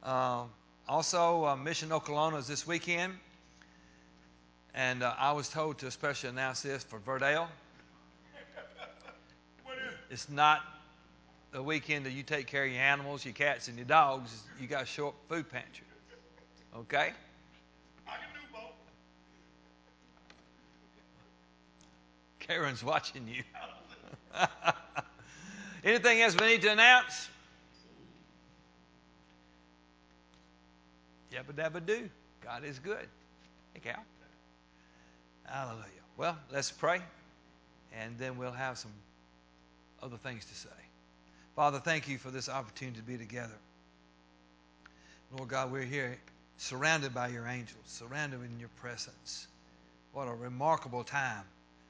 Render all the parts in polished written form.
Also, Mission Oklahoma is this weekend. And I was told to especially announce this for Verdale. It's not the weekend that you take care of your animals, your cats, and your dogs. You got to show up at food pantry. Okay? I can do both. Karen's watching you. Anything else we need to announce? Yabba dabba do. God is good. Hey, Cal. Hallelujah. Well, let's pray, and then we'll have some other things to say. Father, thank you for this opportunity to be together. Lord God, we're here surrounded by your angels, surrounded in your presence. What a remarkable time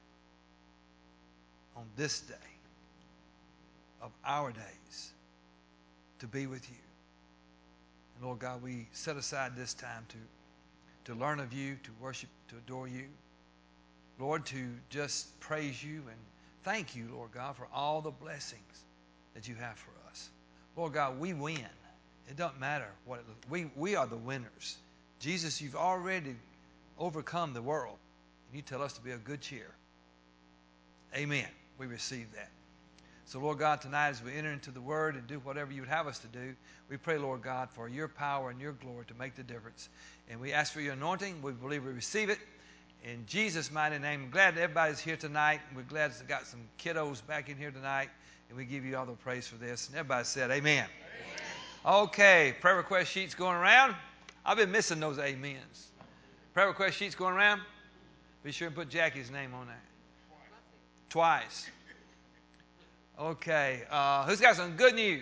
on this day of our days to be with you. And Lord God, we set aside this time to learn of you, to worship, to adore you. Lord, to just praise you and thank you, Lord God, for all the blessings that you have for us. Lord God, we win. It doesn't matter what it looks. We are the winners. Jesus, you've already overcome the world. And you tell us to be of good cheer. Amen. We receive that. So, Lord God, tonight as we enter into the Word and do whatever you would have us to do, we pray, Lord God, for your power and your glory to make the difference. And we ask for your anointing. We believe we receive it. In Jesus' mighty name, I'm glad that everybody's here tonight. We're glad to got some kiddos back in here tonight. And we give you all the praise for this. And everybody said amen. Amen. Okay, prayer request sheets going around. I've been missing those amens. Prayer request sheets going around. Be sure and put Jackie's name on that. Twice. Okay, who's got some good news?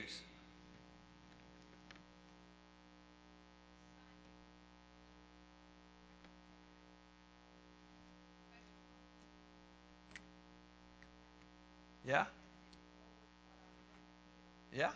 Yeah? Yeah?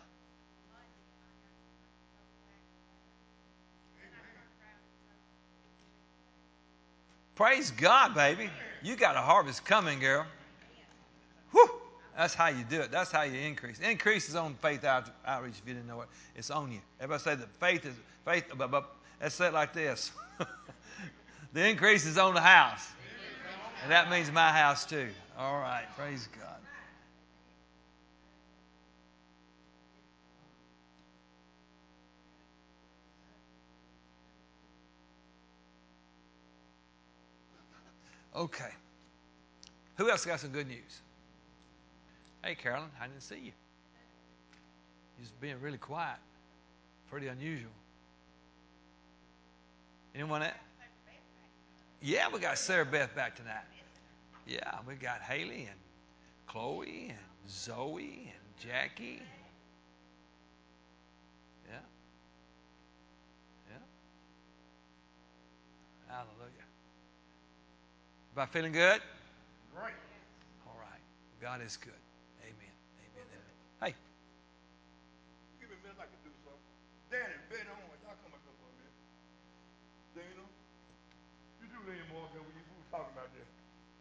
Praise God, baby. You got a harvest coming, girl. Whew. That's how you do it. That's how you increase. Increase is on faith outreach, if you didn't know it. It's on you. Everybody say that faith is faith. Let's say it like this. The increase is on the house. And that means my house too. All right. Praise God. Okay. Who else got some good news? Hey, Carolyn, I didn't see you. You're just being really quiet. Pretty unusual. Anyone else? Yeah, we got Sarah Beth back tonight. Yeah, we got Haley and Chloe and Zoe and Jackie. Yeah. Yeah. Hallelujah. Everybody feeling good? Great. All right. God is good. Amen. Amen. Amen. Hey. Give me a minute, I can do something. Danny, Ben Owens, y'all come up here for a minute. Dana, you do lean more than we were talking about this.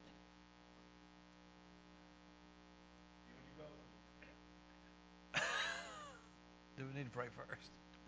Do we need to pray first?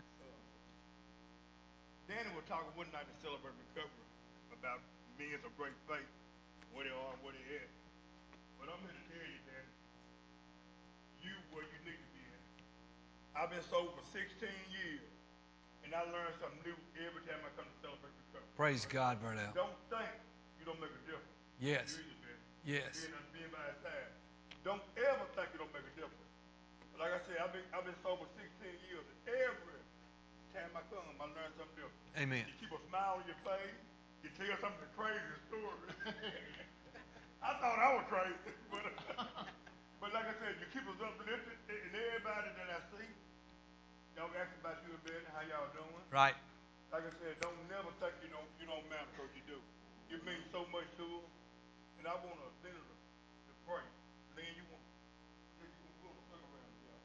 Danny was talking one night to celebrate recovery about men of great faith, where they are and where they at. But I'm here to tell you, Danny, you where you need to be at. I've been sober for 16 years, and I learn something new every time I come to celebrate recovery. Praise God, Burnell. Don't think you don't make a difference. Yes. You either, Danny. Yes. Being by his side. Don't ever think you don't make a difference. Like I said, I've been sober 16 years, and every time I come, I learn something different. Amen. You keep a smile on your face. You tell something crazy story. I thought I was crazy, but like I said, you keep us uplifted, and everybody that I see, y'all ask about you and Ben, how y'all doing. Right. Like I said, don't never think you don't matter because you do. You mean so much to us, and I want to pray. Then you want to circle around here.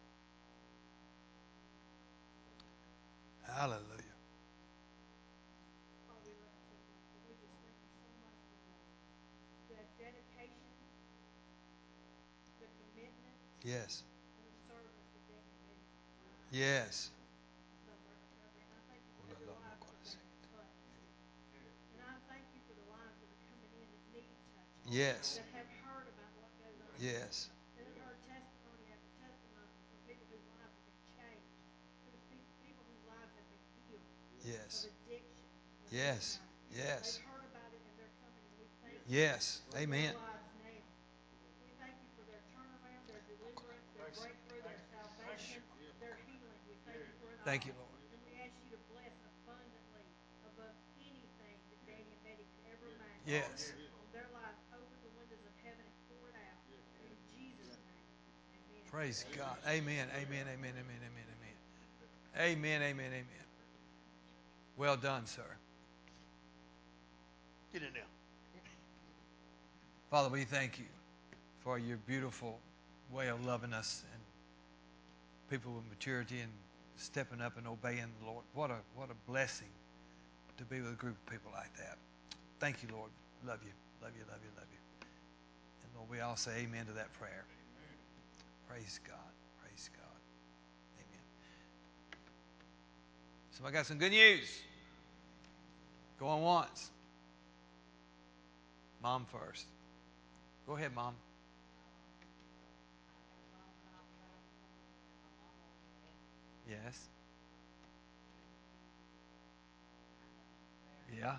Hallelujah. Yes. Yes. Yes. that have heard about what goes on. Yes. That have heard testimony after testimony from people whose lives have been changed, people whose lives have been healed Yes. of addiction. Of Yes. Yes. They've heard about it and they're coming, and we thank you Yes. for Amen. their lives now. We thank you for their turnaround, their deliverance, their breakthrough, their salvation, their healing. We thank you for it all. Thank you, Lord. And we ask you to bless abundantly above anything that Danny and Betty could ever imagine. Yes. On their lives, open the windows of heaven and pour it out. In Jesus' name, amen. Praise God. Amen. Amen. Amen. Amen. Amen. Amen. Amen. Amen. Amen. Well done, sir. Get in there. Father, we thank you for your beautiful way of loving us and people with maturity and stepping up and obeying the Lord. What a blessing to be with a group of people like that. Thank you, Lord. Love you. Love you, love you, love you. And Lord, we all say amen to that prayer. Amen. Praise God. Praise God. Amen. Somebody got some good news. Going once. Mom first. Go ahead, Mom. Yes. Yeah.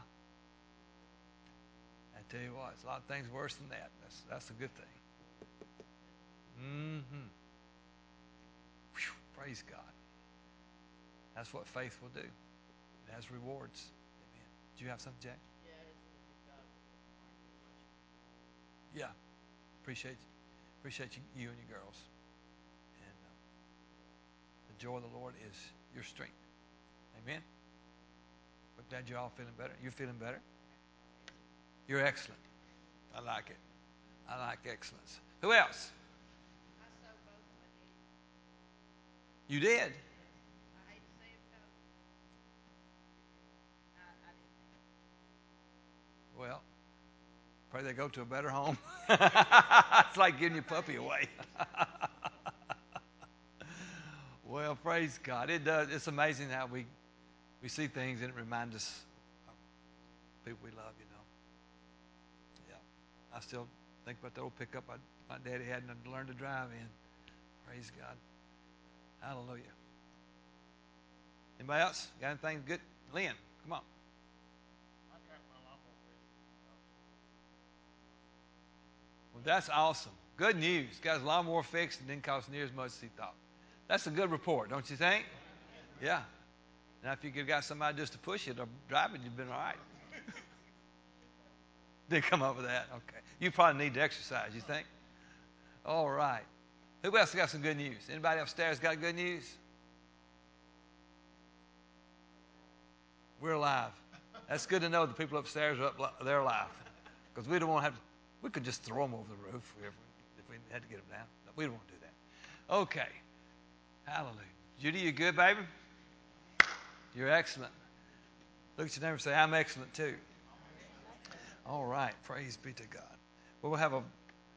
I tell you what, it's a lot of things worse than that. That's a good thing. Mm-hmm. Whew, praise God. That's what faith will do. It has rewards. Amen. Do you have something, Jack? Yeah. Appreciate you and your girls. And the joy of the Lord is your strength. Amen. We're glad you're all feeling better. You're feeling better? You're excellent. I like it. I like excellence. Who else? I sewed both of my knees. You did? I hate to see it go. I didn't think. Well, pray they go to a better home. It's like giving your puppy away. Well, praise God. It does. It's amazing how we see things and it reminds us of people we love, you know. Yeah. I still think about the old pickup my daddy had to learn to drive in. Praise God. Hallelujah. Anybody else? Got anything good? Lynn, come on. Well, that's awesome. Good news. Got his lawnmower fixed and didn't cost near as much as he thought. That's a good report, don't you think? Yeah. Now, if you could have got somebody just to push it or drive it, you'd been all right. Didn't come up with that? Okay. You probably need to exercise, you think? All right. Who else got some good news? Anybody upstairs got good news? We're alive. That's good to know the people upstairs are up, they're alive. Because we don't want to have to, we could just throw them over the roof if we had to get them down. But we don't want to do that. Okay. Hallelujah. Judy, you good, baby? You're excellent. Look at your neighbor and say, I'm excellent too. All right. Praise be to God. Well, we'll have a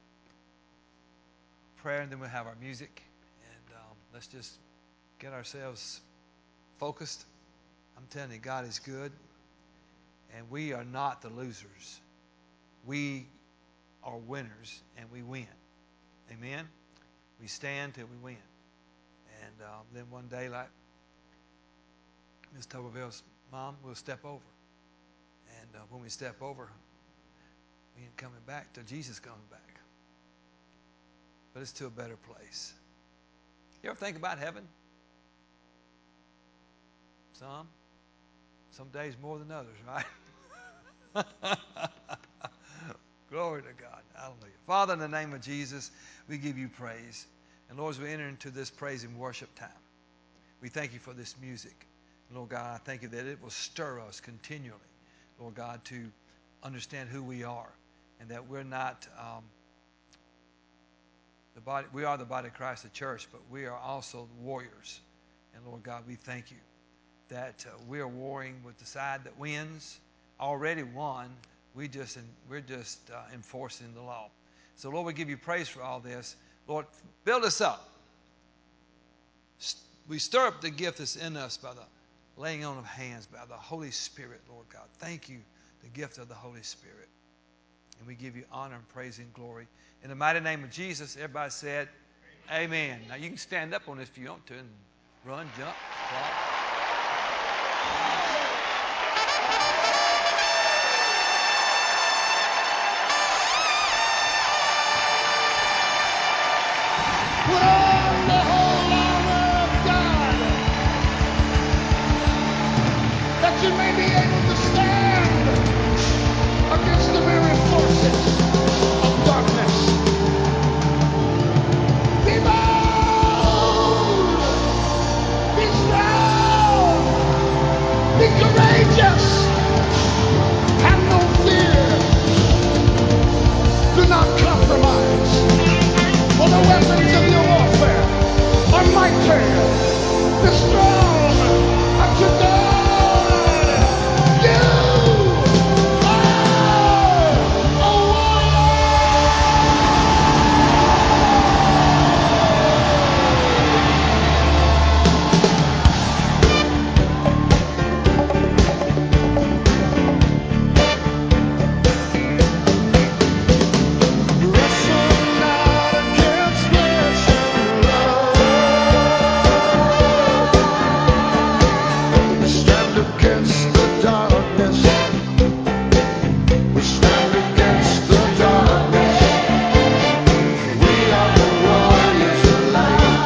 prayer and then we'll have our music. And let's just get ourselves focused. I'm telling you, God is good. And we are not the losers. We are winners and we win. Amen? We stand till we win. And then one day, like Ms. Tuberville's mom, we'll step over. And when we step over, we ain't coming back till Jesus comes back. But it's to a better place. You ever think about heaven? Some days more than others, right? Glory to God. Hallelujah. Father, in the name of Jesus, we give you praise. And Lord, as we enter into this praise and worship time, we thank you for this music. Lord God, I thank you that it will stir us continually, Lord God, to understand who we are and that we're not the body. We are the body of Christ, the church, but we are also warriors. And Lord God, we thank you that we are warring with the side that wins. Already won. We're just enforcing the law. So Lord, we give you praise for all this. Lord, build us up. We stir up the gift that's in us by the laying on of hands, by the Holy Spirit, Lord God. Thank you, the gift of the Holy Spirit. And we give you honor and praise and glory. In the mighty name of Jesus, everybody said, amen. Now you can stand up on this if you want to and run, jump, walk. Put on the whole armor of God, that you may be able to stand against the very forces of darkness. Be bold, be strong, be courageous, have no fear, do not compromise. For the weapons of your warfare are mighty, be strong unto God. You are a wrestle not against flesh and blood. We stand against the darkness. We stand against the darkness. We are the warriors of light,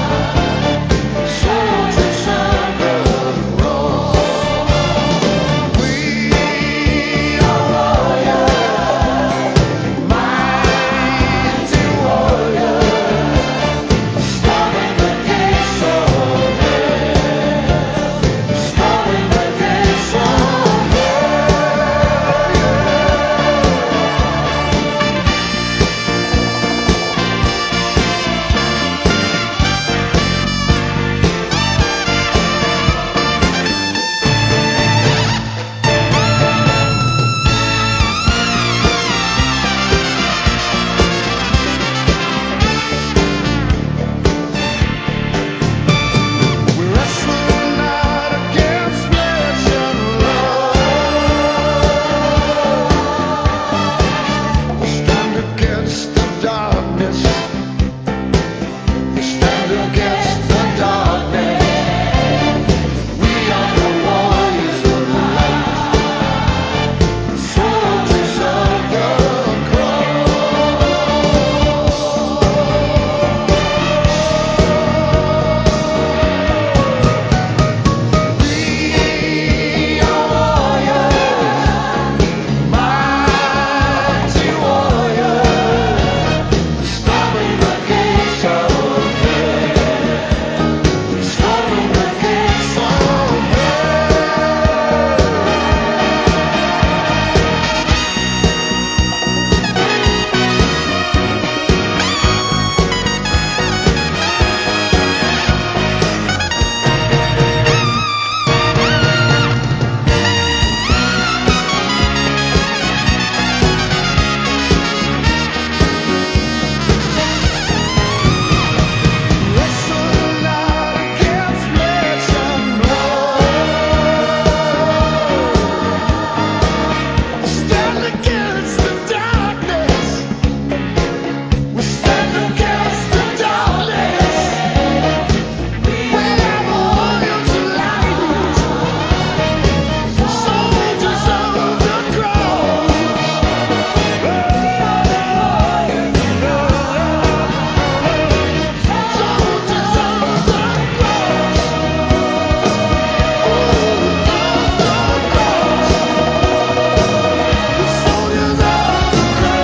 soldiers of the cross. We are warriors, mighty warriors, storming the gates of hell, storming the gates of We wrestle not against flesh and blood. We stand against the darkness. We stand against the darkness. We are the warriors of light, soldiers of the We are warriors, mighty warriors, storming the gates of hell, storming the gates of Wrestle not against flesh and blood. Stand against the darkness. We stand against the darkness. We are warriors of light, soldiers of the cross. Soldiers of the cross. Soldiers of the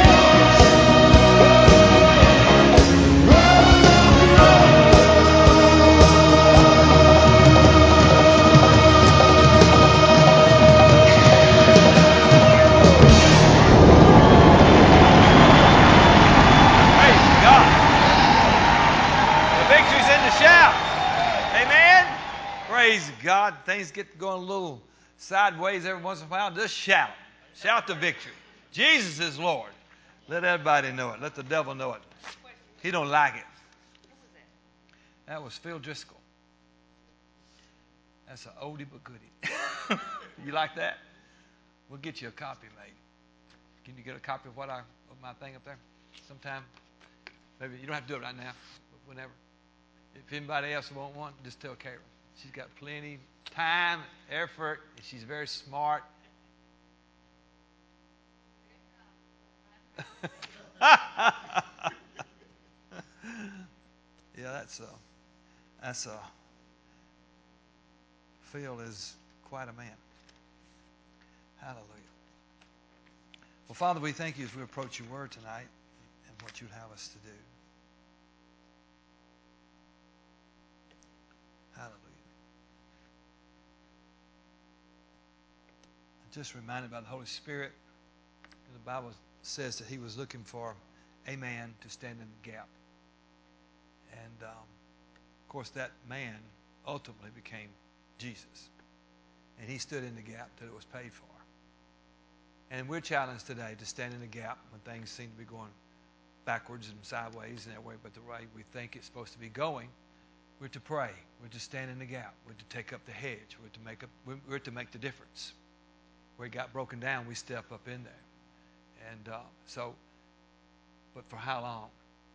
Praise God. The victory's in the shout. Amen. Praise God. Things get going a little sideways every once in a while. Just shout. Shout the victory. Jesus is Lord. Let everybody know it. Let the devil know it. He don't like it. That was Phil Driscoll. That's an oldie but goodie. You like that? We'll get you a copy made. Can you get a copy of of my thing up there sometime? Maybe you don't have to do it right now, but whenever. If anybody else wants one, just tell Karen. She's got plenty time, effort, and she's very smart. Yeah, Phil is quite a man. Hallelujah. Well, Father, we thank you as we approach your word tonight and what you'd have us to do. Hallelujah. I'm just reminded by the Holy Spirit. The Bible says that he was looking for a man to stand in the gap. And, of course, that man ultimately became Jesus. And he stood in the gap till it was paid for. And we're challenged today to stand in the gap when things seem to be going backwards and sideways and that way, but the way we think it's supposed to be going. We're to pray. We're to stand in the gap. We're to take up the hedge. We're to make the difference. Where it got broken down, we step up in there. And but for how long?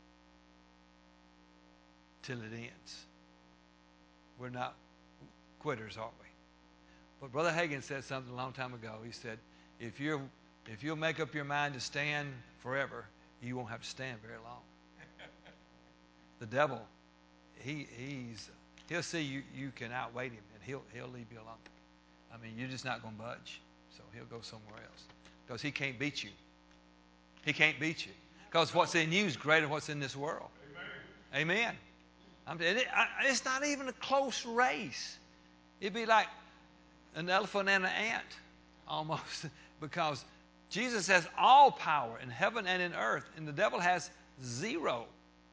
Till it ends. We're not quitters, are we? But Brother Hagin said something a long time ago. He said, if you'll make up your mind to stand forever, you won't have to stand very long. The devil, he'll see you can outweigh him, and he'll leave you alone. I mean, you're just not going to budge, so he'll go somewhere else because he can't beat you. He can't beat you because what's in you is greater than what's in this world. Amen. It's not even a close race. It'd be like an elephant and an ant almost, because Jesus has all power in heaven and in earth, and the devil has zero.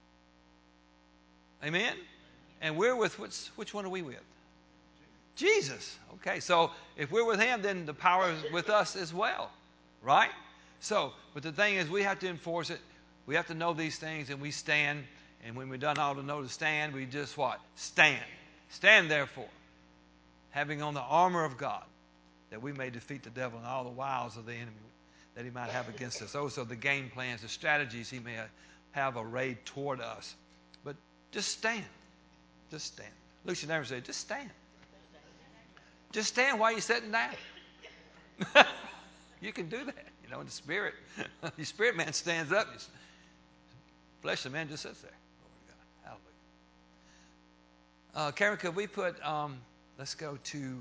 Amen? And we're with, which one are we with? Jesus. Okay, so if we're with him, then the power is with us as well, right? So, but the thing is, we have to enforce it. We have to know these things, and we stand. And when we've done all to know to stand, we just what? Stand. Stand, therefore, having on the armor of God, that we may defeat the devil and all the wiles of the enemy that he might have against us. Also, the game plans, the strategies he may have arrayed toward us. But just stand. Just stand. Lucia never said, just stand. Just stand while you're sitting down. You can do that, in the spirit. Your spirit man stands up. Your fleshly man just sits there. Glory to God. Hallelujah. Karen, could we put, let's go to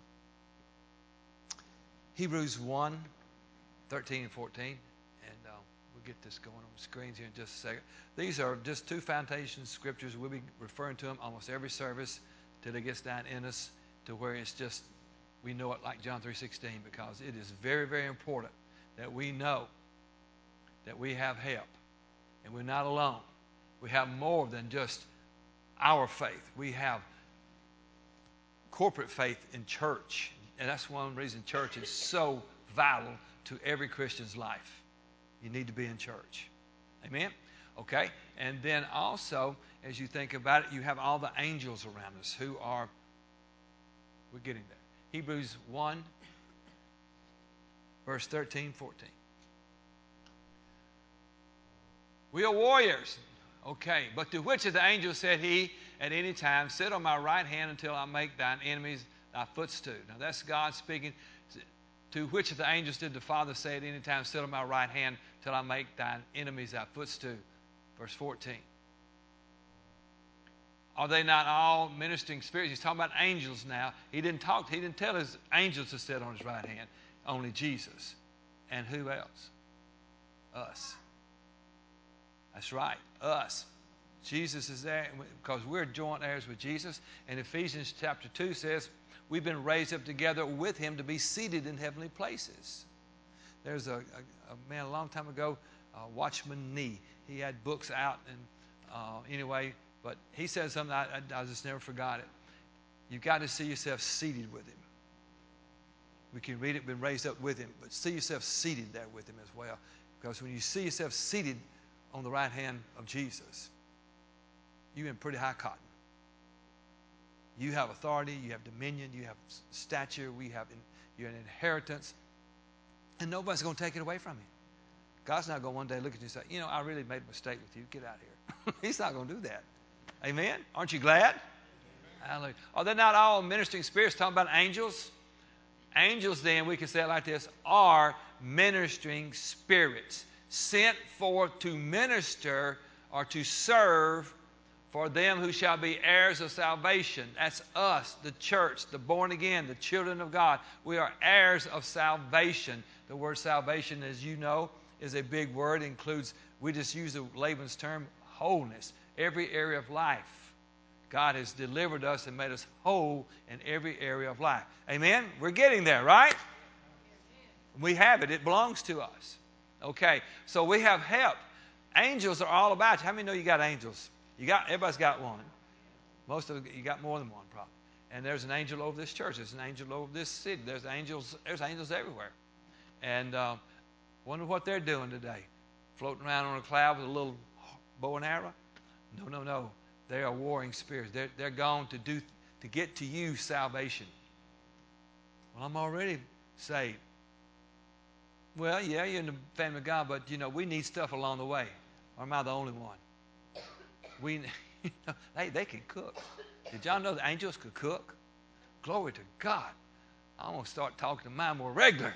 Hebrews 1, 13 and 14. And we'll get this going on the screens here in just a second. These are just two foundation scriptures. We'll be referring to them almost every service till it gets down in us to where it's just, we know it like John 3:16, because it is very, very important that we know that we have help and we're not alone. We have more than just our faith. We have corporate faith in church. And that's one reason church is so vital to every Christian's life. You need to be in church. Amen? Okay? And then also, as you think about it, you have all the angels around us who are, we're getting there. Hebrews 1, verse 13, 14. We are warriors. Okay, but to which of the angels said he at any time, sit on my right hand until I make thine enemies thy footstool? Now that's God speaking. To which of the angels did the Father say at any time, sit on my right hand till I make thine enemies thy footstool? Verse 14. Are they not all ministering spirits? He's talking about angels now. He didn't tell his angels to sit on his right hand. Only Jesus. And who else? Us. That's right, us. Jesus is there because we're joint heirs with Jesus. And Ephesians chapter 2 says, we've been raised up together with him to be seated in heavenly places. There's a man a long time ago, Watchman Nee. He had books out, and anyway, but he said something, I just never forgot it. You've got to see yourself seated with him. We can read it, been raised up with him, but see yourself seated there with him as well. Because when you see yourself seated on the right hand of Jesus, you're in pretty high cotton. You have authority, you have dominion, you have stature, you're an inheritance, and nobody's going to take it away from you. God's not going to one day look at you and say, you know, I really made a mistake with you. Get out of here. He's not going to do that. Amen? Aren't you glad? Hallelujah. Are they not all ministering spirits? Talking about angels? Angels, then, we can say it like this, are ministering spirits sent forth to minister or to serve for them who shall be heirs of salvation. That's us, the church, the born again, the children of God. We are heirs of salvation. The word salvation, as you know, is a big word. It includes, we just use the layman's term, wholeness. Every area of life. God has delivered us and made us whole in every area of life. Amen? We're getting there, right? We have it. It belongs to us. Okay, so we have help. Angels are all about you. How many know you got angels? Everybody's got one. Most of you got more than one, probably. And there's an angel over this church. There's an angel over this city. There's angels everywhere. And wonder what they're doing today. Floating around on a cloud with a little bow and arrow? No. They are warring spirits. They're gone to get to you salvation. Well, I'm already saved. Well, yeah, you're in the family of God, but, you know, we need stuff along the way. Or am I the only one? They can cook. Did y'all know the angels could cook? Glory to God. I'm going to start talking to mine more regular.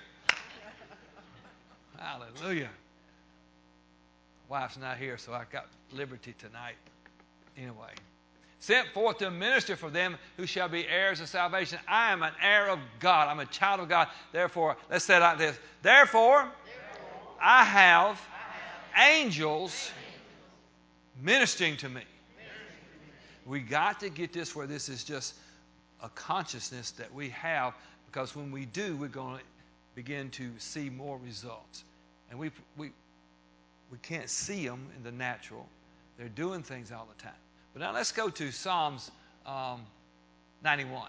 Hallelujah. Wife's not here, so I got liberty tonight. Anyway. Sent forth to minister for them who shall be heirs of salvation. I am an heir of God. I'm a child of God. Therefore, let's say it like this. Therefore, I have angels ministering to me. We got to get this where this is just a consciousness that we have, because when we do, we're going to begin to see more results. And we can't see them in the natural. They're doing things all the time. But now let's go to Psalms 91.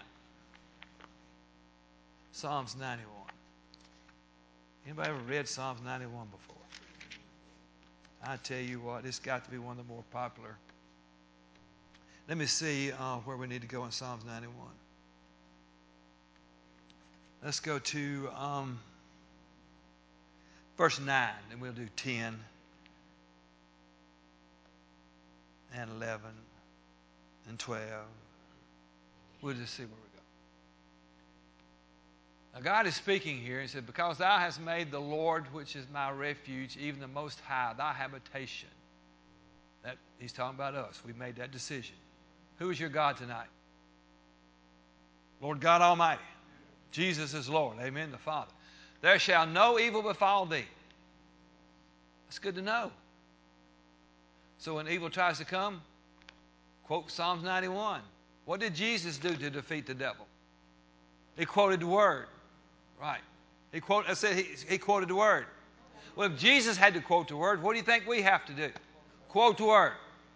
Psalms 91. Anybody ever read Psalms 91 before? I tell you what, it's got to be one of the more popular. Let me see where we need to go in Psalms 91. Let's go to verse 9, and we'll do 10 and 11 and 12. We'll just see where we go. Now God is speaking here. He said, because thou hast made the Lord, which is my refuge, even the Most High, thy habitation. That he's talking about us. We made that decision. Who is your God tonight? Lord God Almighty. Jesus is Lord. Amen. The Father. There shall no evil befall thee. That's good to know. So when evil tries to come, quote Psalms 91. What did Jesus do to defeat the devil? He quoted the Word. Right. He quoted the Word. Well, if Jesus had to quote the Word, what do you think we have to do? Quote the Word.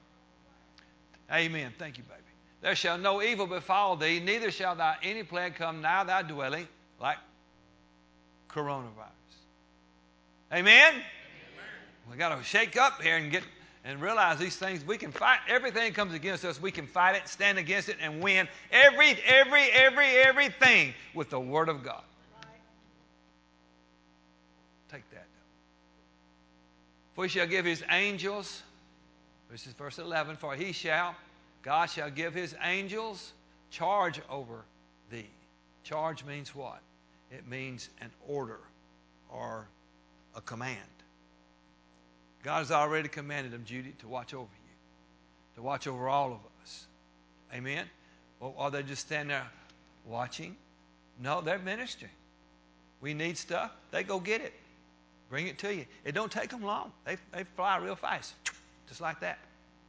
Amen. Thank you, baby. There shall no evil befall thee, neither shall thou any plague come nigh thy dwelling, like coronavirus. Amen? We got to shake up here and realize these things. We can fight. Everything comes against us. We can fight it, stand against it, and win everything with the Word of God. Take that. For he shall give his angels, this is verse 11, for God shall give his angels charge over thee. Charge means what? It means an order or a command. God has already commanded them, Judy, to watch over you, to watch over all of us. Amen? Well, are they just standing there watching? No, they're ministering. We need stuff. They go get it. Bring it to you. It don't take them long. They fly real fast, just like that.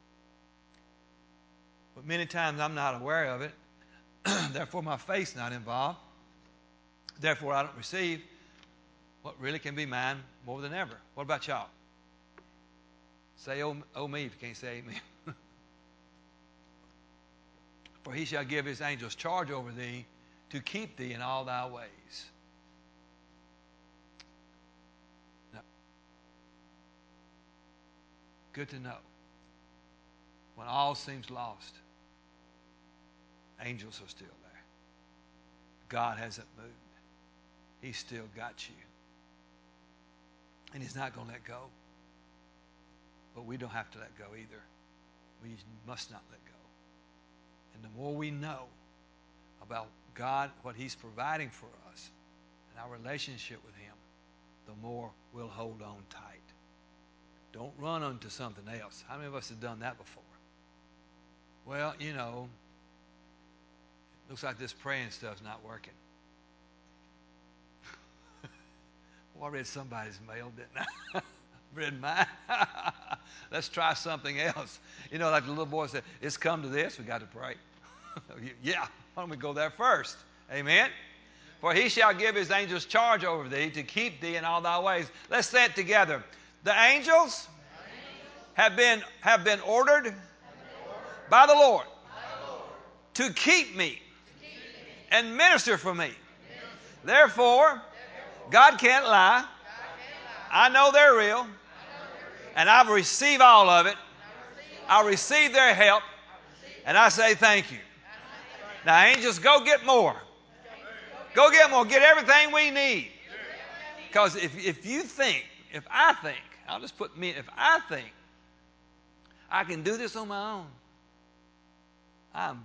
But many times I'm not aware of it. Therefore, my faith's not involved. Therefore, I don't receive what really can be mine more than ever. What about y'all? Say, oh me, if you can't say amen. For he shall give his angels charge over thee to keep thee in all thy ways. Now, good to know. When all seems lost, angels are still there. God hasn't moved. He's still got you. And he's not going to let go. But we don't have to let go either. We must not let go. And the more we know about God, what he's providing for us, and our relationship with him, the more we'll hold on tight. Don't run onto something else. How many of us have done that before? Well, you know, looks like this praying stuff's not working. Well, I read somebody's mail, didn't I? Read mine. Let's try something else. You know, like the little boy said, it's come to this, we got to pray. Yeah, why don't we go there first? Amen? For he shall give his angels charge over thee to keep thee in all thy ways. Let's say it together. The angels have been ordered by the Lord to keep me and minister for me. Therefore, God can't lie. I know they're real. And I've received all of it. I receive their help. And I say thank you. Now, angels, go get more. Go get more. Get everything we need. Because if you think, if I think, I'll just put me, if I think I can do this on my own, I'm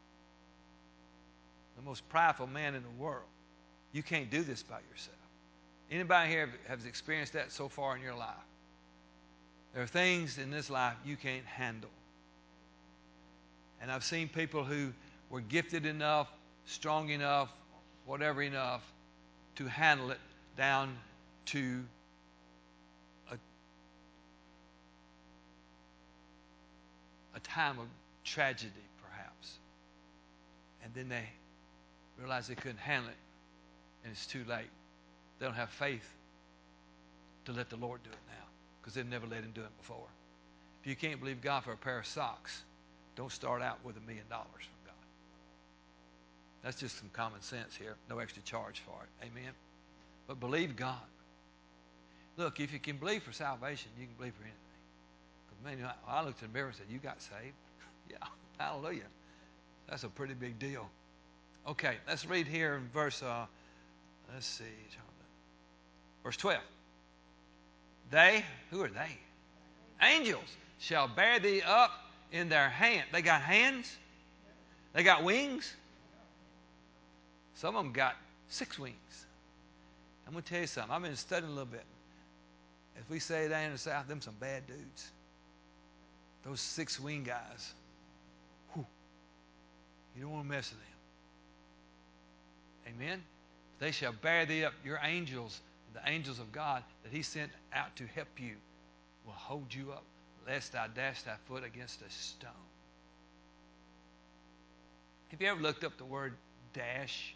the most prideful man in the world. You can't do this by yourself. Anybody here has experienced that so far in your life? There are things in this life you can't handle. And I've seen people who were gifted enough, strong enough, whatever enough, to handle it down to a time of tragedy, perhaps. And then they realize they couldn't handle it, and it's too late. They don't have faith to let the Lord do it now, because they've never let him do it before. If you can't believe God for a pair of socks, don't start out with $1 million from God. That's just some common sense here. No extra charge for it. Amen? But believe God. Look, if you can believe for salvation, you can believe for anything. Because, man, you know, I looked in the mirror and said, you got saved? Yeah, hallelujah. That's a pretty big deal. Okay, let's read here in verse, let's see, verse 12. They, who are they? Angels shall bear thee up in their hand. They got hands. They got wings. Some of them got 6 wings. I'm going to tell you something. I've been studying a little bit. If we say down in the South, them some bad dudes. Those 6-wing guys. Whew, you don't want to mess with them. Amen? They shall bear thee up. Your angels, the angels of God that he sent out to help you, will hold you up, lest thou dash thy foot against a stone. Have you ever looked up the word dash?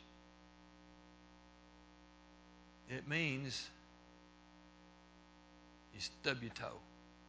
It means you stub your toe.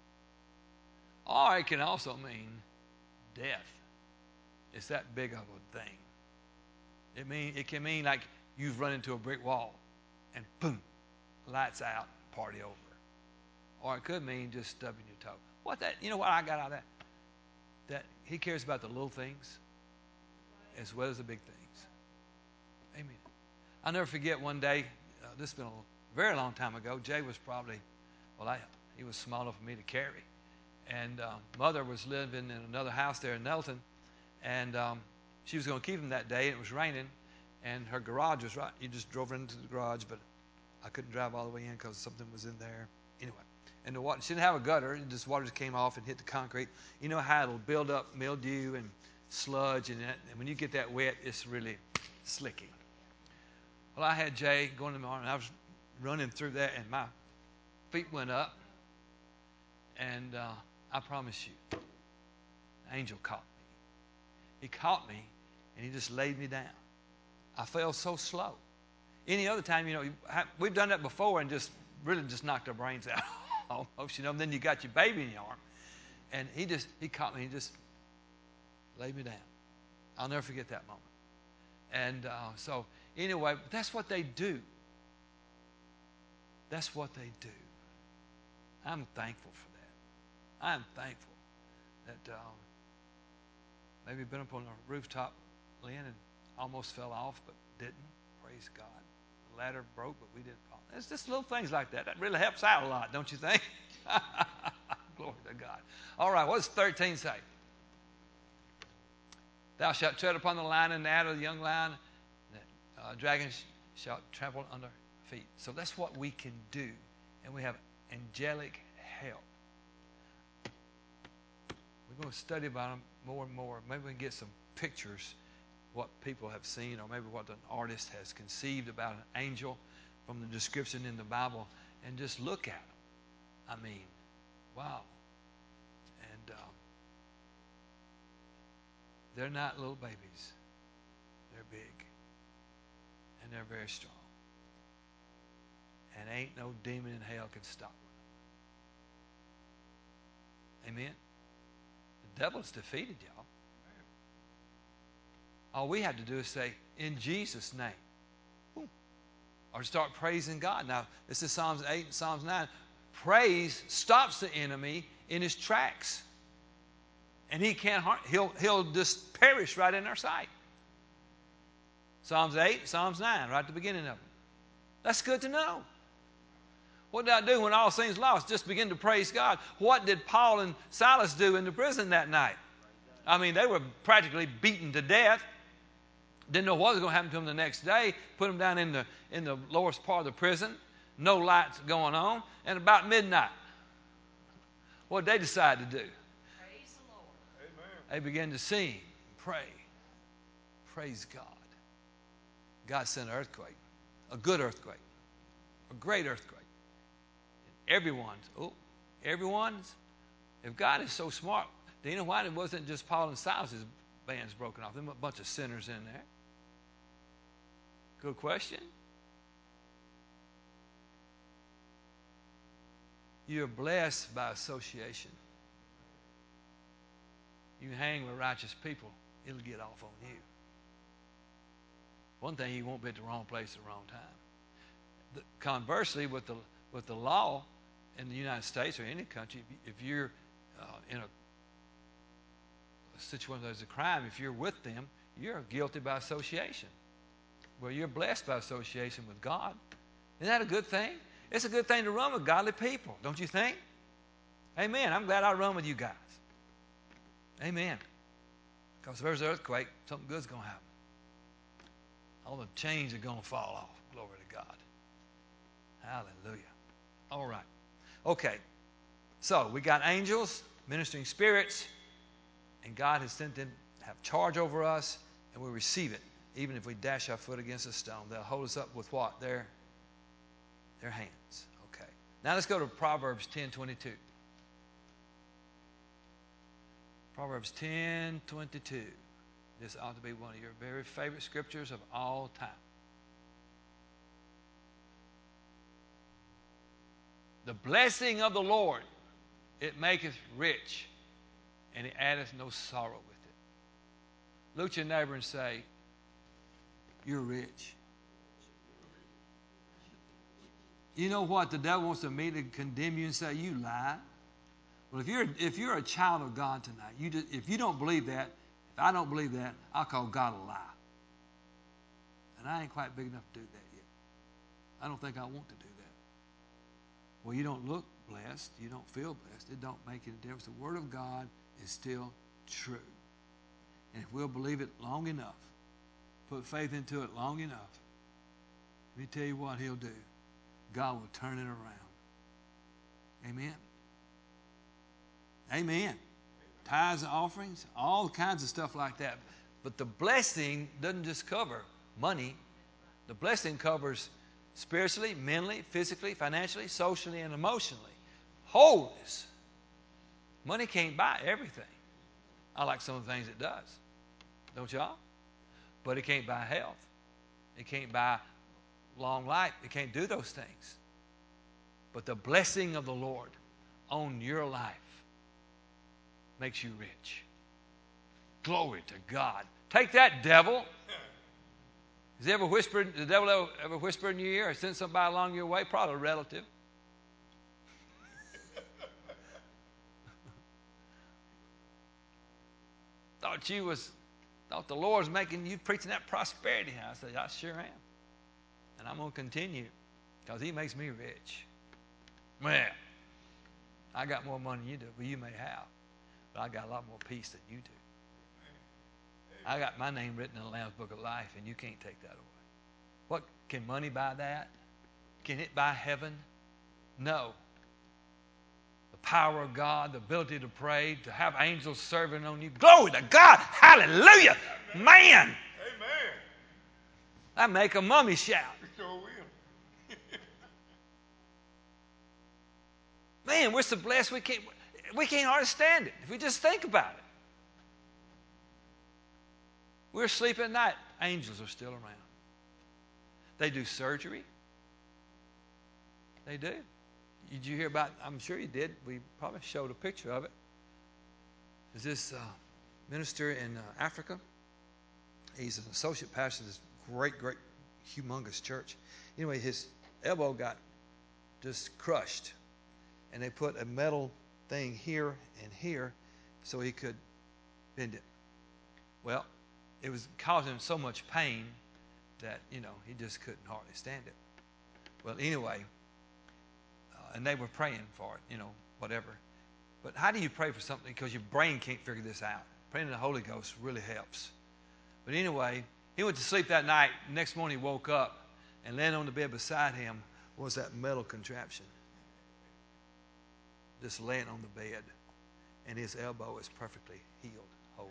Or it can also mean death. It's that big of a thing. It can mean like you've run into a brick wall and boom, lights out, party over. Or it could mean just stubbing your toe. You know what I got out of that? That he cares about the little things as well as the big things. Amen. I'll never forget one day, this has been a very long time ago. Jay was probably, he was small enough for me to carry. And Mother was living in another house there in Nelton. And she was going to keep him that day. And it was raining. And her garage was right. You just drove into the garage, but I couldn't drive all the way in because something was in there. Anyway. And the water, she didn't have a gutter. And this water just came off and hit the concrete. You know how it'll build up mildew and sludge. And when you get that wet, it's really slicky. Well, I had Jay going in the morning. I was running through that, and my feet went up. And I promise you, the angel caught me. He caught me, and he just laid me down. I fell so slow. Any other time, you know, we've done that before and just really just knocked our brains out almost, you know. And then you got your baby in your arm. And he caught me and just laid me down. I'll never forget that moment. And so anyway, that's what they do. That's what they do. I'm thankful for that. I'm thankful that maybe been up on a rooftop, Lynn, and almost fell off, but didn't. Praise God. ladder broke, but we didn't fall. It's just little things like that. That really helps out a lot, don't you think? Glory to God. All right, what does 13 say? Thou shalt tread upon the lion and the adder, the young lion, the dragon shall trample under feet. So that's what we can do. And we have angelic help. We're going to study about them more and more. Maybe we can get some pictures, what people have seen, or maybe what an artist has conceived about an angel from the description in the Bible, and just look at them. I mean, wow. And they're not little babies. They're big. And they're very strong. And ain't no demon in hell can stop them. Amen? The devil's defeated, y'all. All we have to do is say, in Jesus' name. Boom. Or start praising God. Now, this is Psalms 8 and Psalms 9. Praise stops the enemy in his tracks. And he can't harm, he'll just perish right in our sight. Psalms 8, Psalms 9, right at the beginning of it. That's good to know. What did I do when all seems lost? Just begin to praise God. What did Paul and Silas do in the prison that night? I mean, they were practically beaten to death. Didn't know what was going to happen to them the next day. Put them down in the lowest part of the prison. No lights going on. And about midnight, what did they decide to do? Praise the Lord. Amen. They began to sing, pray. Praise God. God sent an earthquake, a good earthquake, a great earthquake. Everyone's, if God is so smart, do you know why it wasn't just Paul and Silas' bands broken off? There were a bunch of sinners in there. Good question. You're blessed by association. You hang with righteous people, it'll get off on you. One thing, you won't be at the wrong place at the wrong time. Conversely, with the law in the United States or any country, if you're in a situation where there's a crime, if you're with them, you're guilty by association. Well, you're blessed by association with God. Isn't that a good thing? It's a good thing to run with godly people, don't you think? Amen. I'm glad I run with you guys. Amen. Because if there's an earthquake, something good's going to happen. All the chains are going to fall off. Glory to God. Hallelujah. All right. Okay. So we got angels, ministering spirits, and God has sent them to have charge over us, and we receive it. Even if we dash our foot against a stone, they'll hold us up with what? Their hands. Okay. Now let's go to Proverbs 10:22. Proverbs 10:22. This ought to be one of your very favorite scriptures of all time. The blessing of the Lord, it maketh rich, and it addeth no sorrow with it. Look at your neighbor and say, you're rich. You know what? The devil wants to immediately condemn you and say, you lie. Well, if you're a child of God tonight, if you don't believe that, if I don't believe that, I'll call God a lie. And I ain't quite big enough to do that yet. I don't think I want to do that. Well, you don't look blessed. You don't feel blessed. It don't make any difference. The Word of God is still true. And if we'll believe it long enough, put faith into it long enough, let me tell you what He'll do. God will turn it around. Amen. Amen. Tithes and offerings, all kinds of stuff like that. But the blessing doesn't just cover money. The blessing covers spiritually, mentally, physically, financially, socially, and emotionally. Wholeness. Money can't buy everything. I like some of the things it does. Don't y'all? But it can't buy health. It can't buy long life. It can't do those things. But the blessing of the Lord on your life makes you rich. Glory to God. Take that, devil. Has the devil ever whispered in your ear or sent somebody along your way? Probably a relative. Thought the Lord was making you preaching that prosperity. I said, I sure am. And I'm going to continue because he makes me rich. Well, I got more money than you do, but you may have. But I got a lot more peace than you do. I got my name written in the Lamb's Book of Life, and you can't take that away. What, can money buy that? Can it buy heaven? No. The power of God, the ability to pray, to have angels serving on you. Glory to God. Hallelujah. Man. Amen. That make a mummy shout. Sure will. Man, we're so blessed we can't hardly stand it if we just think about it. We're asleep at night. Angels are still around. They do surgery. They do. Did you hear about, I'm sure you did. We probably showed a picture of it. There's this minister in Africa. He's an associate pastor of this great, humongous church. Anyway, his elbow got just crushed. And they put a metal thing here and here so he could bend it. Well, it was causing him so much pain that, he just couldn't hardly stand it. Well, anyway, and they were praying for it, whatever. But how do you pray for something? Because your brain can't figure this out. Praying in the Holy Ghost really helps. But anyway, he went to sleep that night. Next morning he woke up, and laying on the bed beside him was that metal contraption. Just laying on the bed. And his elbow is perfectly healed, whole.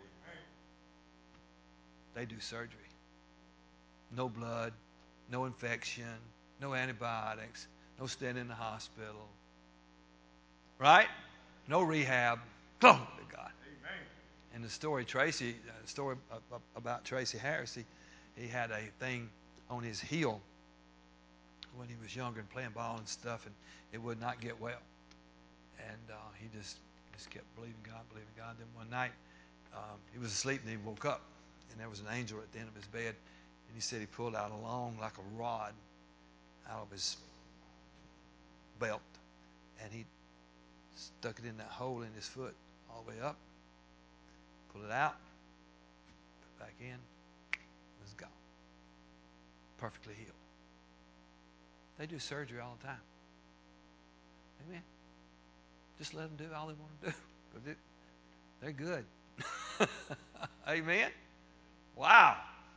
They do surgery. No blood, no infection, no antibiotics, no staying in the hospital. Right? No rehab. Glory to God. Amen. And the story about Tracy Harris, he had a thing on his heel when he was younger and playing ball and stuff, and it would not get well. And he just kept believing God. Then one night, he was asleep and he woke up, and there was an angel at the end of his bed, and he said he pulled out a long, like a rod, out of his belt, and he stuck it in that hole in his foot all the way up, pulled it out, put it back in, it was gone. Perfectly healed. They do surgery all the time. Amen. Just let them do all they want to do. Because they're good. Amen. Wow.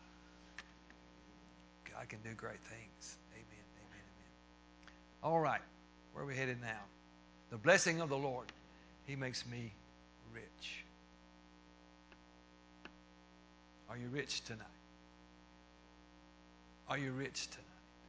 God can do great things. Amen. All right. Where are we headed now? The blessing of the Lord. He makes me rich. Are you rich tonight? Are you rich tonight?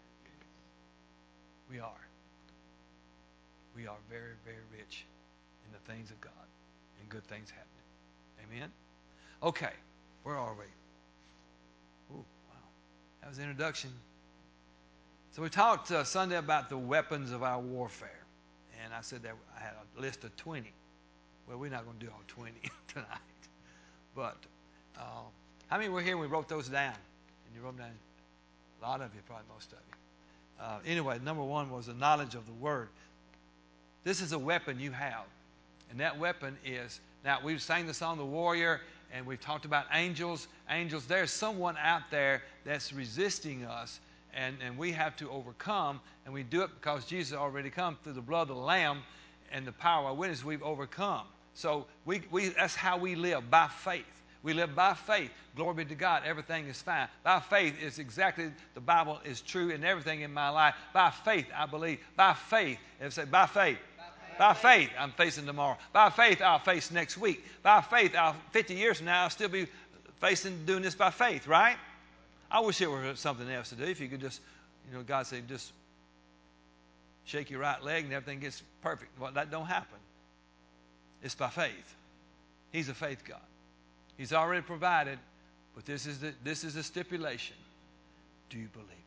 We are. We are very, very rich in the things of God and good things happening. Amen? Okay, where are we? Ooh, wow. That was the introduction. So we talked Sunday about the weapons of our warfare. And I said that I had a list of 20. Well, we're not going to do all 20 tonight. But how many were here and we wrote those down? And you wrote them down? A lot of you, probably most of you. Anyway, number one was the knowledge of the Word. This is a weapon you have. And that weapon is, now we've sang the song, The Warrior, and we've talked about angels. Angels, there's someone out there that's resisting us, and we have to overcome, and we do it because Jesus already come through the blood of the Lamb and the power of our witness, we've overcome. So we that's how we live, by faith. We live by faith. Glory be to God. Everything is fine. By faith is exactly, the Bible is true in everything in my life. By faith, I believe. By faith. If say, by faith. By faith, I'm facing tomorrow. By faith, I'll face next week. By faith, 50 years from now, I'll still be doing this by faith, right? I wish it were something else to do. If you could just, God said, just shake your right leg and everything gets perfect. Well, that don't happen. It's by faith. He's a faith God. He's already provided, but this is the stipulation. Do you believe?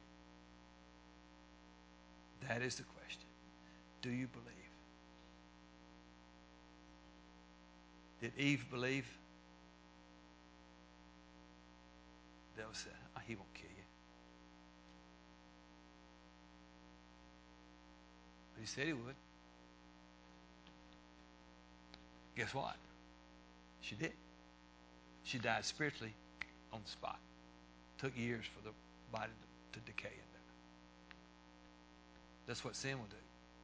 That is the question. Do you believe? Did Eve believe? The devil said, he won't kill you. But he said he would. Guess what? She did. She died spiritually on the spot. Took years for the body to decay in there. That's what sin will do.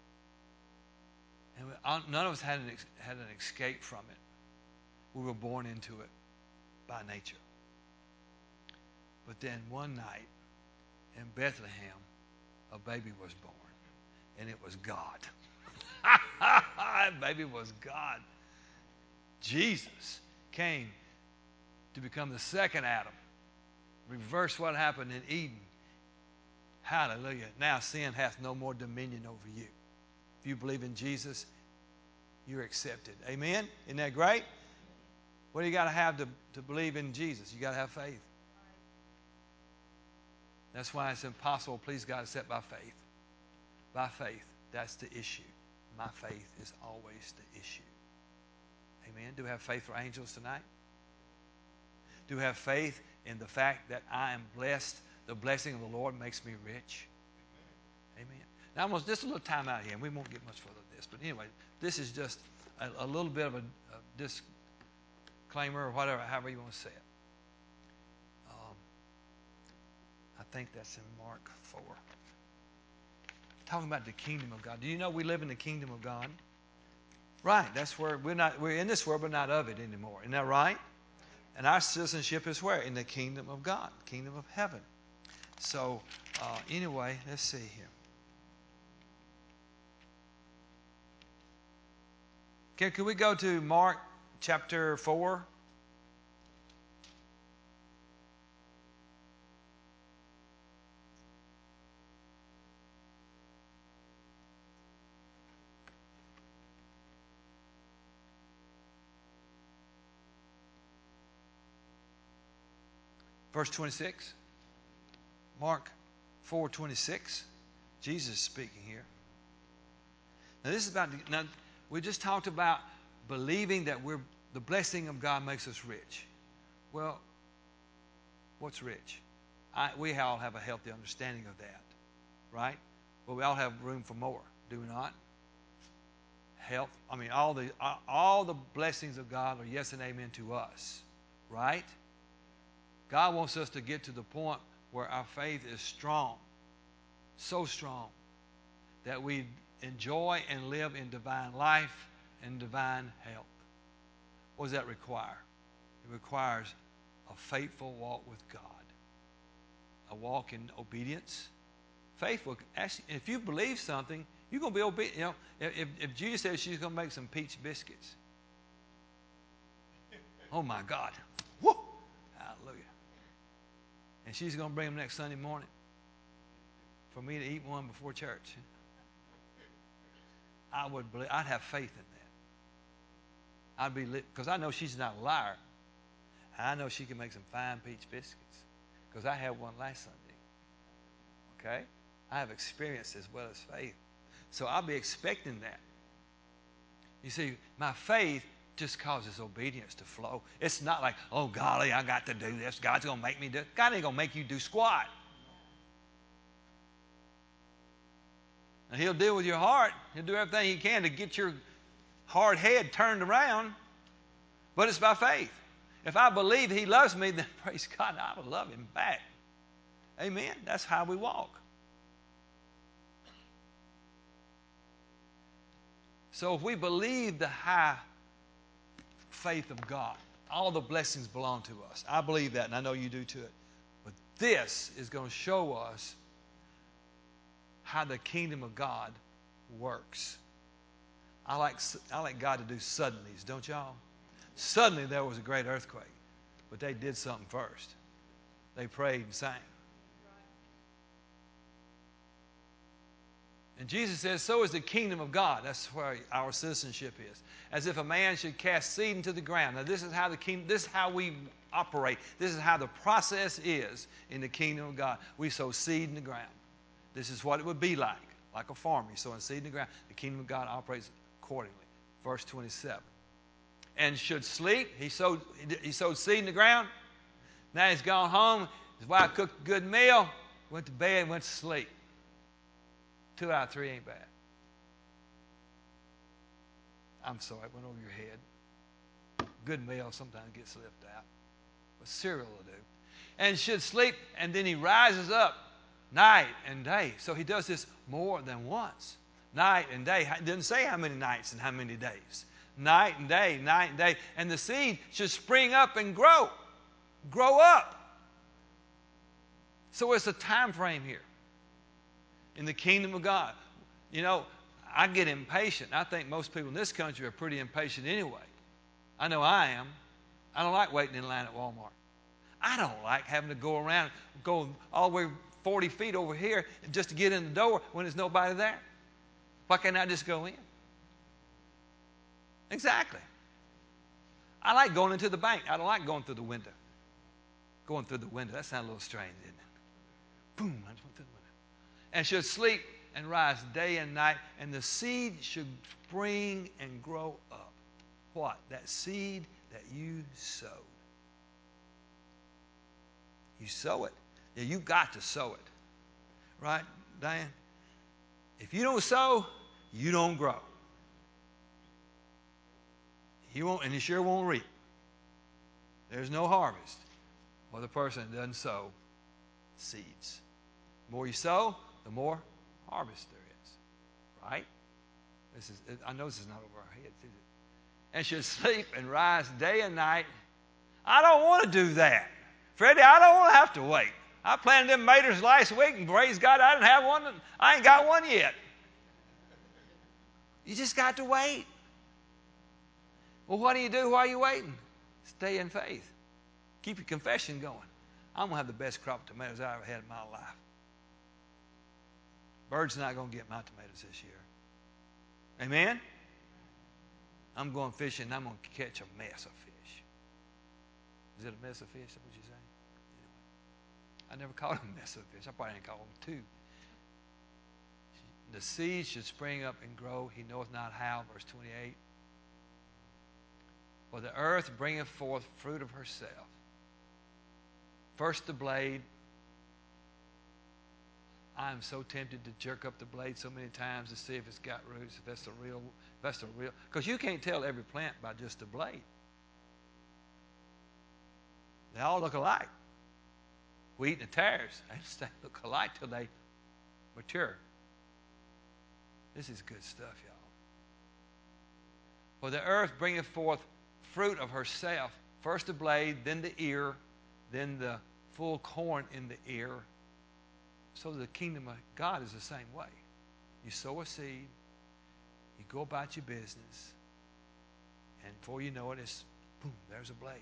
And none of us had an escape from it. We were born into it by nature. But then one night in Bethlehem, a baby was born. And it was God. That baby was God. Jesus came to become the second Adam. Reverse what happened in Eden. Hallelujah. Now sin hath no more dominion over you. If you believe in Jesus, you're accepted. Amen? Isn't that great? What do you got to have to believe in Jesus? You got to have faith. That's why it's impossible, please God, except by faith. By faith, that's the issue. My faith is always the issue. Amen? Do we have faith for angels tonight? Do we have faith in the fact that I am blessed? The blessing of the Lord makes me rich. Amen. Now, almost just a little time out here, and we won't get much further than this. But anyway, this is just a little bit of a disclaimer or whatever, however you want to say it. I think that's in Mark 4. Talking about the kingdom of God. Do you know we live in the kingdom of God? Right. That's where we're in this world, but not of it anymore. Isn't that right? And our citizenship is where? In the kingdom of God, kingdom of heaven. So, anyway, let's see here. Okay, can we go to Mark chapter 4? Verse 26. Mark 4:26. Jesus is speaking here. Now this is about. Now we just talked about believing that the blessing of God makes us rich. Well, what's rich? We all have a healthy understanding of that, right? But we all have room for more, do we not? Health. I mean, all the blessings of God are yes and amen to us, right? God wants us to get to the point where our faith is strong, so strong, that we enjoy and live in divine life and divine health. What does that require? It requires a faithful walk with God, a walk in obedience. Faith will actually, if you believe something, you're going to be obedient. You know, if Judy says she's going to make some peach biscuits, oh my God, whoo, hallelujah. And she's going to bring them next Sunday morning for me to eat one before church. I would believe, I'd have faith in that. I'd be because I know she's not a liar. I know she can make some fine peach biscuits because I had one last Sunday. Okay? I have experience as well as faith. So I'll be expecting that. You see, my faith just causes obedience to flow. It's not like, oh, golly, I got to do this. God's going to make me do it. God ain't going to make you do squat. And He'll deal with your heart. He'll do everything He can to get your hard head turned around. But it's by faith. If I believe He loves me, then praise God, I will love Him back. Amen. That's how we walk. So if we believe the high faith of God, all the blessings belong to us. I believe that, and I know you do too. But this is going to show us how the kingdom of God works. I like God to do suddenlies, don't y'all? Suddenly there was a great earthquake, but they did something first. They prayed and sang. And Jesus says, so is the kingdom of God. That's where our citizenship is. As if a man should cast seed into the ground. Now this is how this is how we operate. This is how the process is in the kingdom of God. We sow seed in the ground. This is what it would be like a farmer. You sow a seed in the ground. The kingdom of God operates accordingly. Verse 27. And should sleep. He sowed seed in the ground. Now he's gone home. His wife cooked a good meal. Went to bed, went to sleep. 2 out of 3 ain't bad. I'm sorry, it went over your head. Good meal sometimes gets left out. But cereal will do. And should sleep, and then he rises up night and day. So he does this more than once. Night and day. It didn't say how many nights and how many days. Night and day, night and day. And the seed should spring up and grow. Grow up. So it's a time frame here in the kingdom of God. You know, I get impatient. I think most people in this country are pretty impatient anyway. I know I am. I don't like waiting in line at Walmart. I don't like having to go around, go all the way 40 feet over here just to get in the door when there's nobody there. Why can't I just go in? Exactly. I like going into the bank. I don't like going through the window. Going through the window. That sounds a little strange, isn't it? Boom, I just went through the window. And should sleep and rise day and night, and the seed should spring and grow up. What? That seed that you sowed. You sow it. Yeah, you got to sow it. Right, Diane? If you don't sow, you don't grow. You won't, and you sure won't reap. There's no harvest for the person that doesn't sow seeds. The more you sow, the more harvest there is. Right? I know this is not over our heads, is it? And should sleep and rise day and night. I don't want to do that. Freddie, I don't want to have to wait. I planted them maters last week, and praise God, I didn't have one. I ain't got one yet. You just got to wait. Well, what do you do while you're waiting? Stay in faith. Keep your confession going. I'm going to have the best crop of tomatoes I ever had in my life. Birds not going to get my tomatoes this year. Amen? I'm going fishing, and I'm going to catch a mess of fish. Is it a mess of fish? Is that what you say? Anyway, I never caught a mess of fish. I probably didn't call them two. The seed should spring up and grow. He knoweth not how. Verse 28. For the earth bringeth forth fruit of herself. First the blade. I am so tempted to jerk up the blade so many times to see if it's got roots, if that's a real, because you can't tell every plant by just the blade. They all look alike. Wheat and tares, they look alike till they mature. This is good stuff, y'all. For the earth bringeth forth fruit of herself. First the blade, then the ear, then the full corn in the ear. So the kingdom of God is the same way. You sow a seed, you go about your business, and before you know it, it's boom, there's a blade.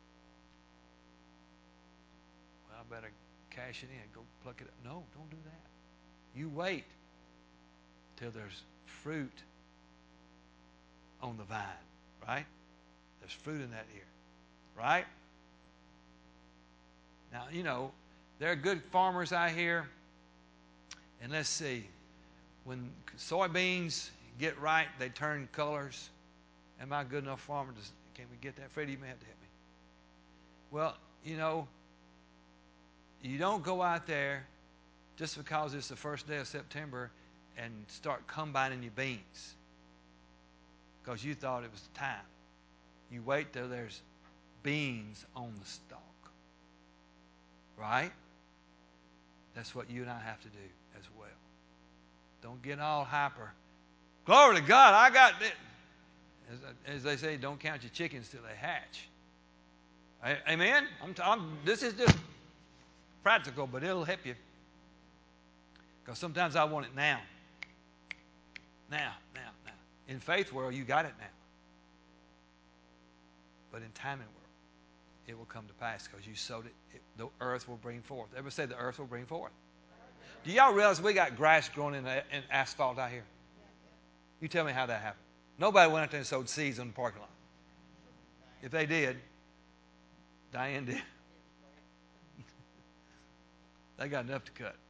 Well, I better cash it in, go pluck it up. No, don't do that. You wait till there's fruit on the vine, right? There's fruit in that ear, right? Now, you know, there are good farmers out here. And let's see, when soybeans get right, they turn colors. Am I a good enough farmer? Can we get that? Freddie, you may have to help me. Well, you know, you don't go out there just because it's the first day of September and start combining your beans because you thought it was the time. You wait till there's beans on the stalk. Right? That's what you and I have to do as well. Don't get all hyper. Glory to God, I got it. As they say, don't count your chickens till they hatch. Amen? This is just practical, but it'll help you. Because sometimes I want it now. Now. In faith world, you got it now. But in timing world, it will come to pass because you sowed it. The earth will bring forth. Everybody say the earth will bring forth. Do y'all realize we got grass growing in asphalt out here? You tell me how that happened. Nobody went out there and sowed seeds on the parking lot. If they did, Diane did. They got enough to cut.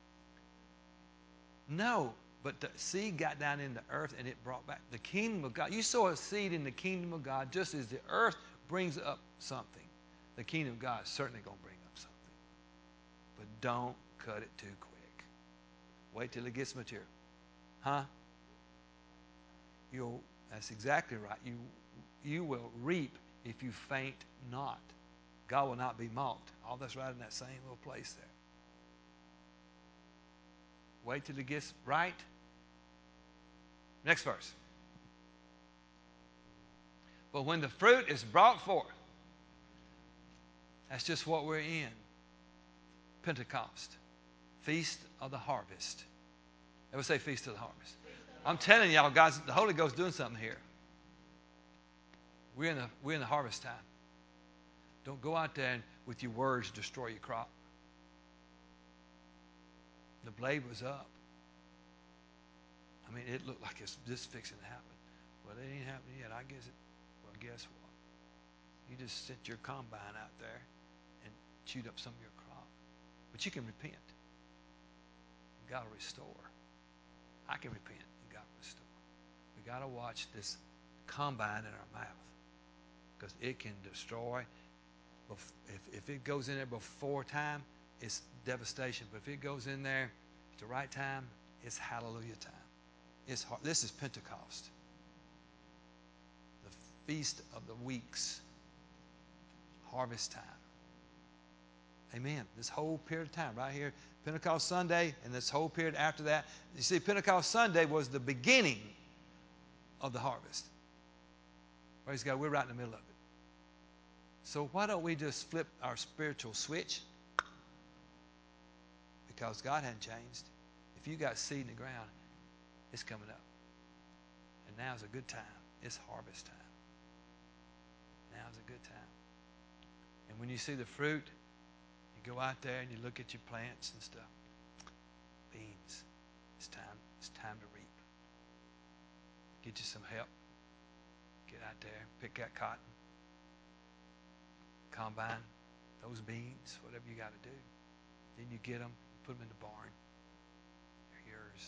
No, but the seed got down in the earth and it brought back the kingdom of God. You sow a seed in the kingdom of God just as the earth brings up something. The kingdom of God is certainly going to bring up something. But don't cut it too quick. Wait till it gets mature. Huh? That's exactly right. You will reap if you faint not. God will not be mocked. All that's right in that same little place there. Wait till it gets right. Next verse. But when the fruit is brought forth, that's just what we're in. Pentecost. Feast of the harvest. Ever say feast of the harvest? I'm telling y'all, guys, the Holy Ghost is doing something here. We're in the harvest time. Don't go out there and with your words destroy your crop. The blade was up. I mean, it looked like it's just fixing to happen. Well, it ain't happening yet. I guess it. Well, guess what? You just sent your combine out there and chewed up some of your crop. But you can repent. And God will restore. I can repent and God will restore. We got to watch this combine in our mouth because it can destroy. If it goes in there before time, it's devastation. But if it goes in there at the right time, it's hallelujah time. This is Pentecost. The feast of the weeks. Harvest time. Amen. This whole period of time right here, Pentecost Sunday, and this whole period after that. You see, Pentecost Sunday was the beginning of the harvest. Praise God, we're right in the middle of it. So why don't we just flip our spiritual switch? Because God hadn't changed. If you got seed in the ground, it's coming up. And now's a good time. It's harvest time. Now's a good time. And when you see the fruit, you go out there and you look at your plants and stuff. Beans. It's time to reap. Get you some help. Get out there, pick that cotton. Combine those beans, whatever you got to do. Then you get them, put them in the barn. They're yours.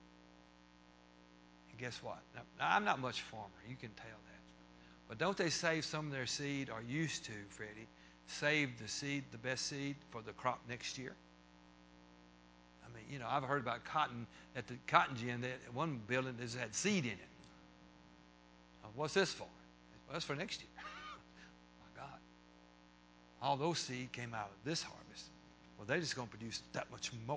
And guess what? Now, I'm not much farmer. You can tell that. But don't they save some of their seed, or used to, Freddie, save the seed, the best seed, for the crop next year? I mean, I've heard about cotton at the cotton gin. One building has had seed in it. What's this for? Well, that's for next year. My God. All those seed came out of this harvest. Well, they're just going to produce that much more.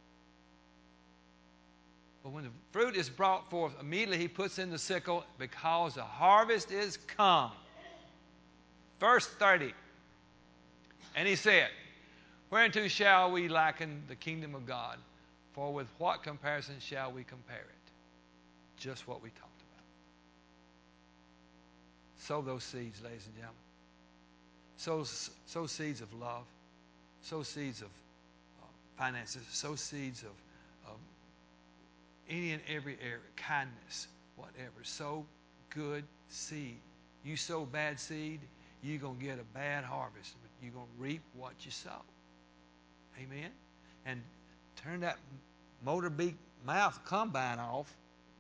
But when the fruit is brought forth, immediately he puts in the sickle because the harvest is come. Verse 30. And he said, whereunto shall we liken the kingdom of God? For with what comparison shall we compare it? Just what we talked about. Sow those seeds, ladies and gentlemen. Sow seeds of love. Sow seeds of finances. Sow seeds of any and every area. Kindness, whatever. Sow good seed. You sow bad seed, you're going to get a bad harvest. But you're going to reap what you sow. Amen? And turn that motor beak mouth combine off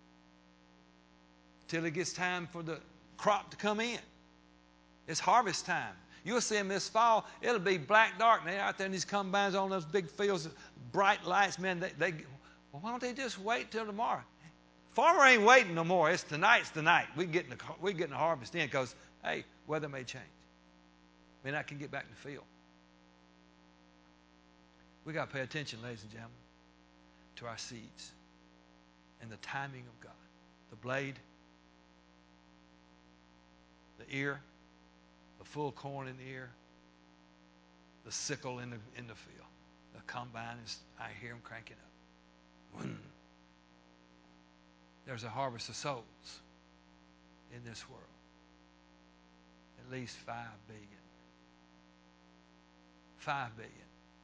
till it gets time for the crop to come in. It's harvest time. You'll see them this fall. It'll be black dark. They're out there in these combines on those big fields, bright lights. Man, well, why don't they just wait till tomorrow? Farmer ain't waiting no more. Tonight's the night. We're getting the harvest in because, hey, weather may change. Then I can get back in the field. We got to pay attention, ladies and gentlemen, to our seeds and the timing of God. The blade, the ear, the full corn in the ear, the sickle in the field. The combine I hear them cranking up. There's a harvest of souls in this world. At least 5 billion. 5 billion.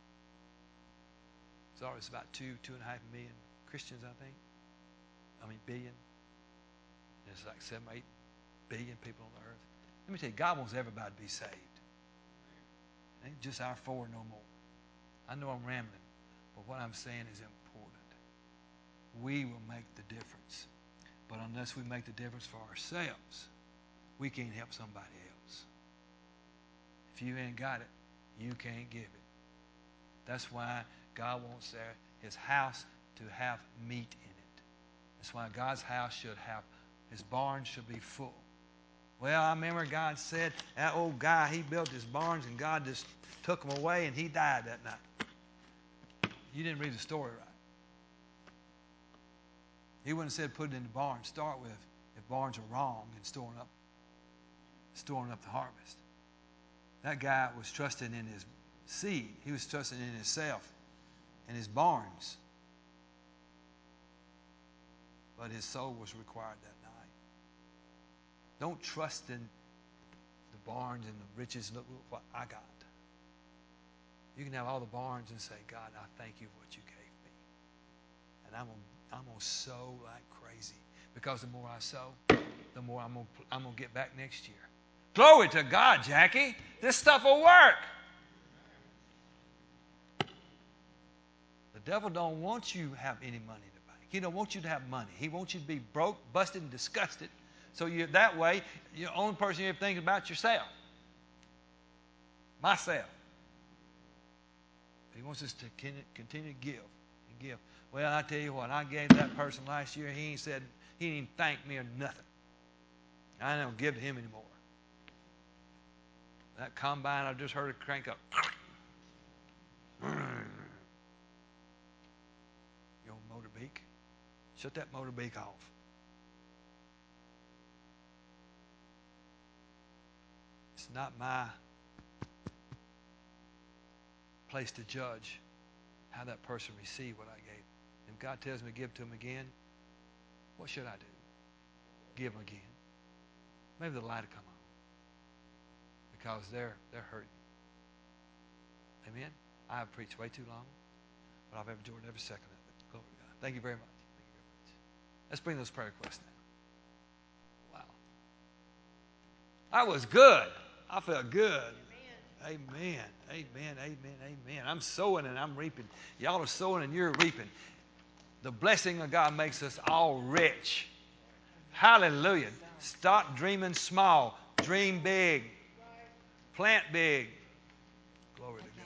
So it's about 2.5 million Christians, I think. Billion. And it's like 7 or 8 billion people on the earth. Let me tell you, God wants everybody to be saved. It ain't just our 4 no more. I know I'm rambling, but what I'm saying is important. We will make the difference. But unless we make the difference for ourselves, we can't help somebody else. If you ain't got it, you can't give it. That's why God wants his house to have meat in it. That's why God's house should have, his barn should be full. Well, I remember God said, that old guy, he built his barns and God just took him away and he died that night. You didn't read the story right. He wouldn't have said put it in the barn to start with if barns are wrong in storing up the harvest. That guy was trusting in his seed. He was trusting in himself and his barns. But his soul was required that night. Don't trust in the barns and the riches. Look what I got. You can have all the barns and say, God, I thank you for what you gave me. And I'm gonna sow like crazy. Because the more I sow, the more I'm gonna get back next year. Glory to God, Jackie. This stuff will work. The devil don't want you to have any money in the bank. He don't want you to have money. He wants you to be broke, busted, and disgusted. So that way, you're the only person you ever think about yourself. Myself. He wants us to continue to give and give. Well, I tell you what, I gave that person last year. He didn't even thank me or nothing. I don't give to him anymore. That combine, I just heard it crank up. Your old motor beak. Shut that motor beak off. It's not my place to judge how that person received what I gave. If God tells me to give to him again, what should I do? Give him again. Maybe the light will come on. Because they're hurting. Amen? I have preached way too long, but I've enjoyed every second of it. Glory to God. Thank you very much. Thank you very much. Let's bring those prayer requests now. Wow. That was good. I felt good. Amen. Amen. Amen. Amen. I'm sowing and I'm reaping. Y'all are sowing and you're reaping. The blessing of God makes us all rich. Hallelujah. Stop dreaming small. Dream big. Plant big. Glory to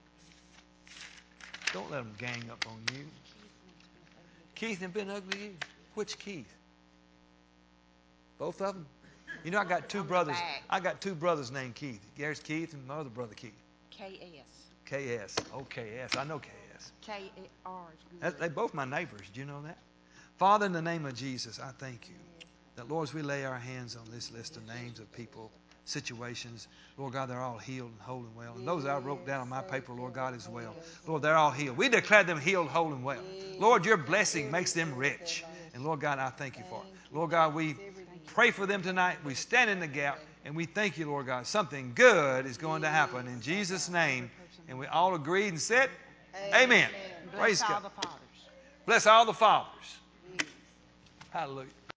God. Don't let them gang up on you. Keith has been ugly to you. Which Keith? Both of them? You know, I got two brothers. I got two brothers named Keith. There's Keith and my other brother Keith. KS. Oh, KS. I know KS. KR is good. They're both my neighbors. Do you know that? Father, in the name of Jesus, I thank you that, Lord, as we lay our hands on this list of names of people, situations, Lord God, they're all healed and whole and well. And those I wrote down on my paper, Lord God, as well. Lord, they're all healed. We declare them healed, whole, and well. Lord, your blessing makes them rich. And Lord God, I thank you for it. Lord God, we pray for them tonight. We stand in the gap. And we thank you, Lord God. Something good is going to happen in Jesus' name. And we all agreed and said, amen. Praise God. Bless all the fathers. Bless all the fathers. Hallelujah.